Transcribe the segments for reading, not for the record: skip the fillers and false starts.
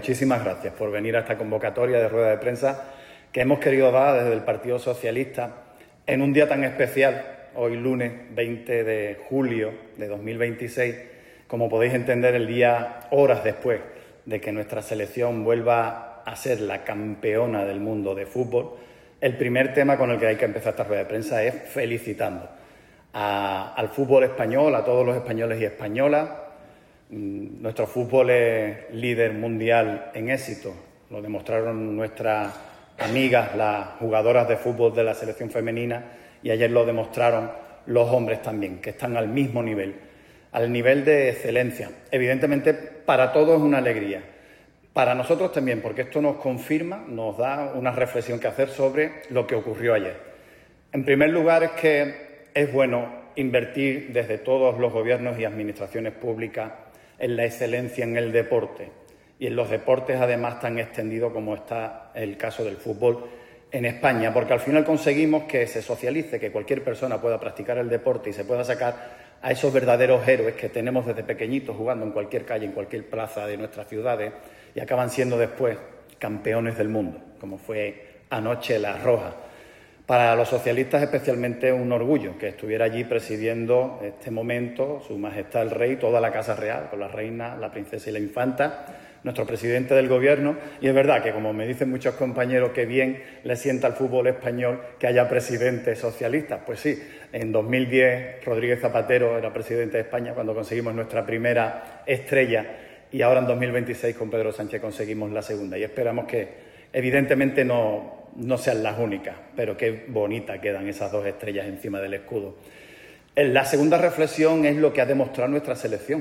muchísimas gracias por venir a esta convocatoria de rueda de prensa que hemos querido dar desde el Partido Socialista en un día tan especial, hoy lunes 20 de julio de 2026, como podéis entender, el día horas después de que nuestra selección vuelva a ser la campeona del mundo de fútbol. El primer tema con el que hay que empezar esta rueda de prensa es felicitando al fútbol español, a todos los españoles y españolas. Nuestro fútbol es líder mundial en éxito, lo demostraron nuestras amigas, las jugadoras de fútbol de la selección femenina, y ayer lo demostraron los hombres también, que están al mismo nivel, al nivel de excelencia. Evidentemente, para todos es una alegría, para nosotros también, porque esto nos confirma, nos da una reflexión que hacer sobre lo que ocurrió ayer. En primer lugar, es que es bueno invertir desde todos los gobiernos y administraciones públicas en la excelencia en el deporte y en los deportes además tan extendidos como está el caso del fútbol en España, porque al final conseguimos que se socialice, que cualquier persona pueda practicar el deporte y se pueda sacar a esos verdaderos héroes que tenemos desde pequeñitos jugando en cualquier calle, en cualquier plaza de nuestras ciudades y acaban siendo después campeones del mundo, como fue anoche La Roja. Para los socialistas especialmente un orgullo que estuviera allí presidiendo este momento Su Majestad el Rey, toda la Casa Real, con la reina, la princesa y la infanta, nuestro presidente del Gobierno. Y es verdad que, como me dicen muchos compañeros, que bien le sienta al fútbol español que haya presidentes socialistas. Pues sí, en 2010 Rodríguez Zapatero era presidente de España cuando conseguimos nuestra primera estrella y ahora en 2026 con Pedro Sánchez conseguimos la segunda. Y esperamos que evidentemente no sean las únicas, pero qué bonita quedan esas dos estrellas encima del escudo. La segunda reflexión es lo que ha demostrado nuestra selección.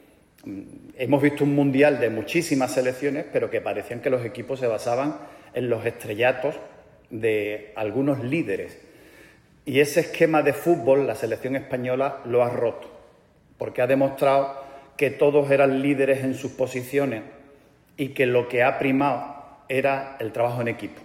Hemos visto un mundial de muchísimas selecciones, pero que parecían que los equipos se basaban en los estrellatos de algunos líderes. Y ese esquema de fútbol la selección española lo ha roto, porque ha demostrado que todos eran líderes en sus posiciones y que lo que ha primado era el trabajo en equipo.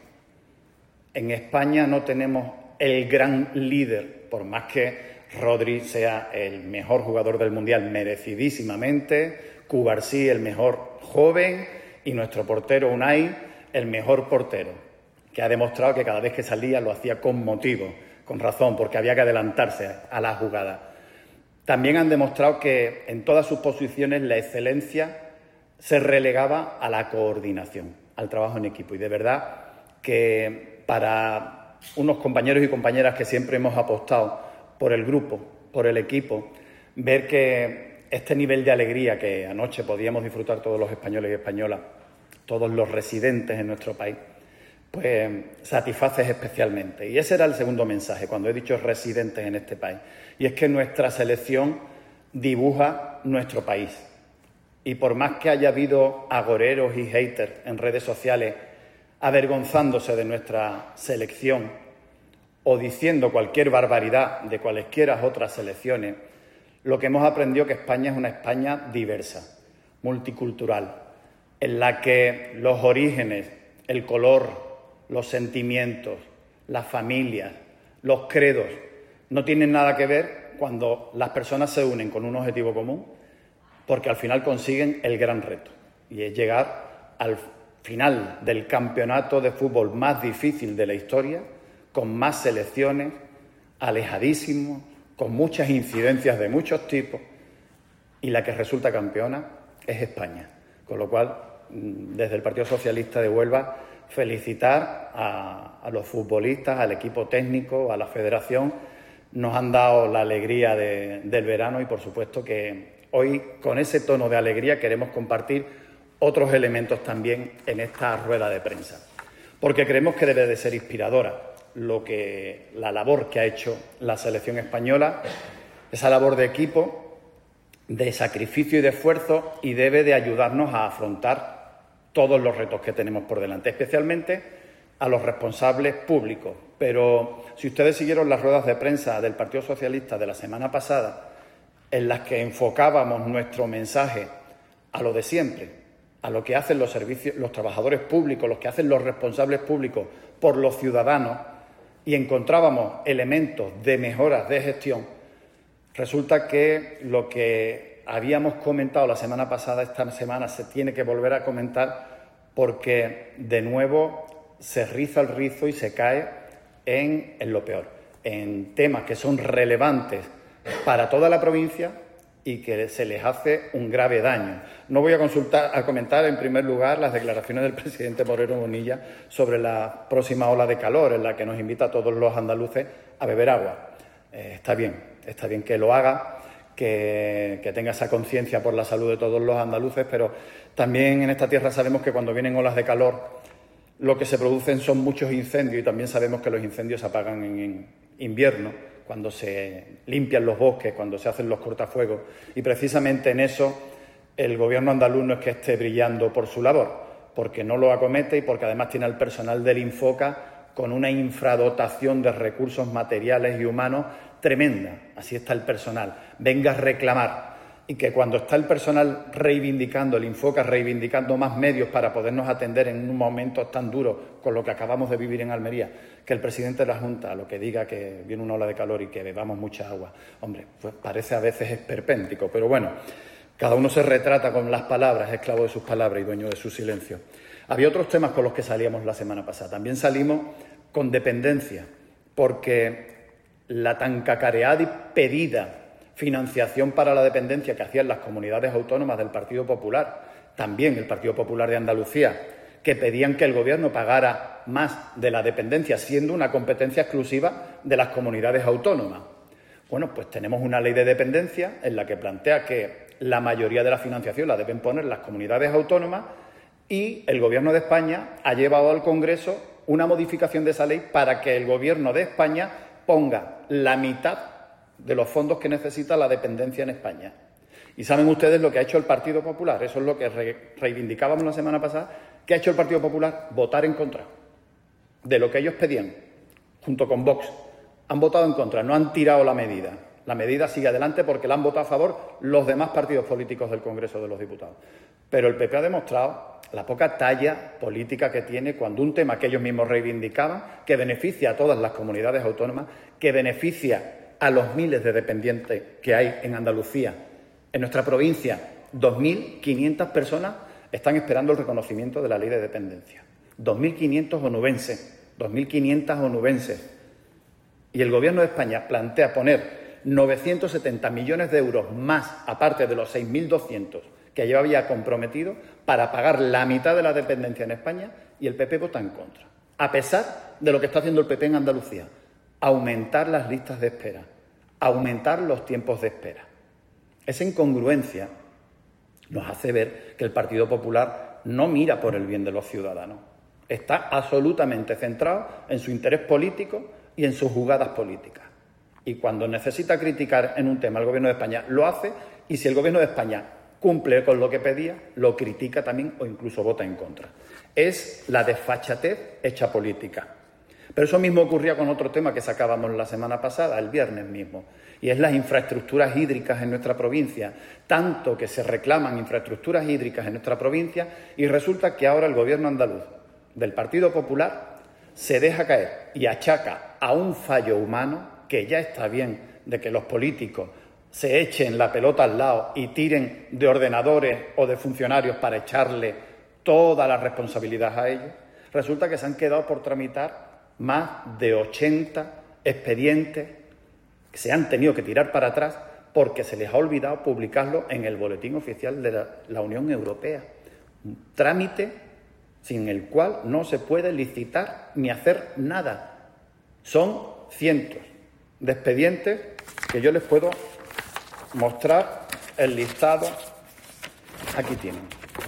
En España no tenemos el gran líder, por más que Rodri sea el mejor jugador del Mundial merecidísimamente, Cubarsí el mejor joven y nuestro portero Unai el mejor portero, que ha demostrado que cada vez que salía lo hacía con motivo, con razón, porque había que adelantarse a la jugada. También han demostrado que en todas sus posiciones la excelencia se relegaba a la coordinación, al trabajo en equipo. Y de verdad que para unos compañeros y compañeras que siempre hemos apostado por el grupo, por el equipo, ver que este nivel de alegría que anoche podíamos disfrutar todos los españoles y españolas, todos los residentes en nuestro país, pues satisface especialmente. Y ese era el segundo mensaje, cuando he dicho residentes en este país. Y es que nuestra selección dibuja nuestro país. Y por más que haya habido agoreros y haters en redes sociales avergonzándose de nuestra selección o diciendo cualquier barbaridad de cualesquiera otras selecciones, lo que hemos aprendido es que España es una España diversa, multicultural, en la que los orígenes, el color, los sentimientos, las familias, los credos, no tienen nada que ver cuando las personas se unen con un objetivo común, porque al final consiguen el gran reto, y es llegar al final del campeonato de fútbol más difícil de la historia, con más selecciones, alejadísimos, con muchas incidencias de muchos tipos, y la que resulta campeona es España. Con lo cual, desde el Partido Socialista de Huelva, felicitar a los futbolistas, al equipo técnico, a la federación. Nos han dado la alegría del verano y, por supuesto, que hoy, con ese tono de alegría, queremos compartir otros elementos también en esta rueda de prensa, porque creemos que debe de ser inspiradora la labor que ha hecho la selección española, esa labor de equipo, de sacrificio y de esfuerzo, y debe de ayudarnos a afrontar todos los retos que tenemos por delante, especialmente a los responsables públicos. Pero si ustedes siguieron las ruedas de prensa del Partido Socialista de la semana pasada, en las que enfocábamos nuestro mensaje a lo de siempre, a lo que hacen los trabajadores públicos, los que hacen los responsables públicos por los ciudadanos, y encontrábamos elementos de mejoras de gestión, resulta que lo que habíamos comentado la semana pasada, esta semana se tiene que volver a comentar porque de nuevo se riza el rizo y se cae en lo peor, en temas que son relevantes para toda la provincia y que se les hace un grave daño. No voy a comentar en primer lugar las declaraciones del presidente Moreno Bonilla sobre la próxima ola de calor en la que nos invita a todos los andaluces a beber agua. Está bien que lo haga, que tenga esa conciencia por la salud de todos los andaluces, pero también en esta tierra sabemos que cuando vienen olas de calor lo que se producen son muchos incendios y también sabemos que los incendios se apagan en invierno, cuando se limpian los bosques, cuando se hacen los cortafuegos. Y precisamente en eso el Gobierno andaluz no es que esté brillando por su labor, porque no lo acomete y porque además tiene al personal del Infoca con una infradotación de recursos materiales y humanos tremenda. Así está el personal. Venga a reclamar. Y que cuando está el personal reivindicando, el Infoca reivindicando más medios para podernos atender en un momento tan duro con lo que acabamos de vivir en Almería, que el presidente de la Junta lo que diga que viene una ola de calor y que bebamos mucha agua, hombre, pues parece a veces esperpéntico, pero bueno, cada uno se retrata con las palabras, esclavo de sus palabras y dueño de su silencio. Había otros temas con los que salíamos la semana pasada. También salimos con dependencia, porque la tan cacareada y pedida financiación para la dependencia que hacían las comunidades autónomas del Partido Popular, también el Partido Popular de Andalucía, que pedían que el Gobierno pagara más de la dependencia, siendo una competencia exclusiva de las comunidades autónomas. Bueno, pues tenemos una ley de dependencia en la que plantea que la mayoría de la financiación la deben poner las comunidades autónomas y el Gobierno de España ha llevado al Congreso una modificación de esa ley para que el Gobierno de España ponga la mitad de los fondos que necesita la dependencia en España. Y saben ustedes lo que ha hecho el Partido Popular, eso es lo que reivindicábamos la semana pasada. ¿Qué ha hecho el Partido Popular? Votar en contra de lo que ellos pedían, junto con Vox. Han votado en contra, no han tirado la medida. La medida sigue adelante porque la han votado a favor los demás partidos políticos del Congreso de los Diputados. Pero el PP ha demostrado la poca talla política que tiene cuando un tema que ellos mismos reivindicaban, que beneficia a todas las comunidades autónomas, que beneficia a los miles de dependientes que hay en Andalucía. En nuestra provincia, 2.500 personas están esperando el reconocimiento de la ley de dependencia. 2.500 onubenses. Y el Gobierno de España plantea poner 970 millones de euros más, aparte de los 6.200 que ya había comprometido, para pagar la mitad de la dependencia en España, y el PP vota en contra. A pesar de lo que está haciendo el PP en Andalucía, aumentar las listas de espera, aumentar los tiempos de espera. Esa incongruencia nos hace ver que el Partido Popular no mira por el bien de los ciudadanos. Está absolutamente centrado en su interés político y en sus jugadas políticas. Y cuando necesita criticar en un tema al Gobierno de España, lo hace, y si el Gobierno de España cumple con lo que pedía, lo critica también o incluso vota en contra. Es la desfachatez hecha política. Pero eso mismo ocurría con otro tema que sacábamos la semana pasada, el viernes mismo, y es las infraestructuras hídricas en nuestra provincia. Tanto que se reclaman infraestructuras hídricas en nuestra provincia y resulta que ahora el Gobierno andaluz del Partido Popular se deja caer y achaca a un fallo humano, que ya está bien de que los políticos se echen la pelota al lado y tiren de ordenadores o de funcionarios para echarle toda la responsabilidad a ellos. Resulta que se han quedado por tramitar más de 80 expedientes que se han tenido que tirar para atrás porque se les ha olvidado publicarlo en el Boletín Oficial de la Unión Europea. Un trámite sin el cual no se puede licitar ni hacer nada. Son cientos de expedientes que yo les puedo mostrar el listado. Aquí tienen.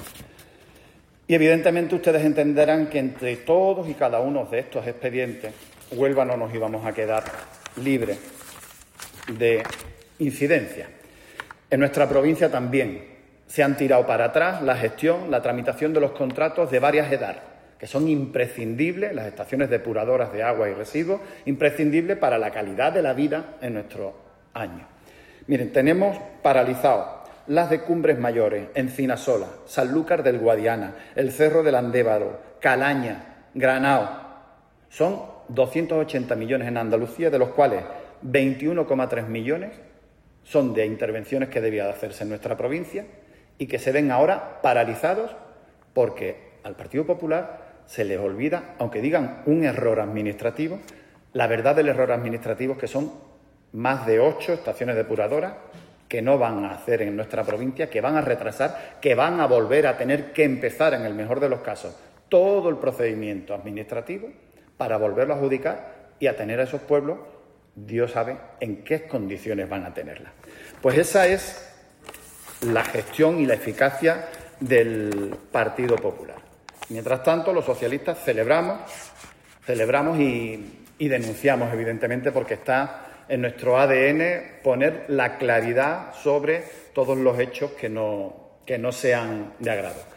Y evidentemente ustedes entenderán que entre todos y cada uno de estos expedientes, Huelva no nos íbamos a quedar libres de incidencia. En nuestra provincia también se han tirado para atrás la gestión, la tramitación de los contratos de varias EDAR, que son imprescindibles, las estaciones depuradoras de agua y residuos, imprescindibles para la calidad de la vida en nuestro año. Miren, tenemos paralizados las de Cumbres Mayores, Encinasola, Sanlúcar del Guadiana, el Cerro del Andévaro, Calaña, Granao. Son 280 millones en Andalucía, de los cuales 21,3 millones son de intervenciones que debía de hacerse en nuestra provincia y que se ven ahora paralizados porque al Partido Popular se les olvida, aunque digan un error administrativo, la verdad del error administrativo es que son más de 8 estaciones depuradoras que no van a hacer en nuestra provincia, que van a retrasar, que van a volver a tener que empezar, en el mejor de los casos, todo el procedimiento administrativo para volverlo a adjudicar y a tener a esos pueblos, Dios sabe en qué condiciones van a tenerla. Pues esa es la gestión y la eficacia del Partido Popular. Mientras tanto, los socialistas celebramos y denunciamos, evidentemente, porque está en nuestro ADN poner la claridad sobre todos los hechos que no sean de agrado.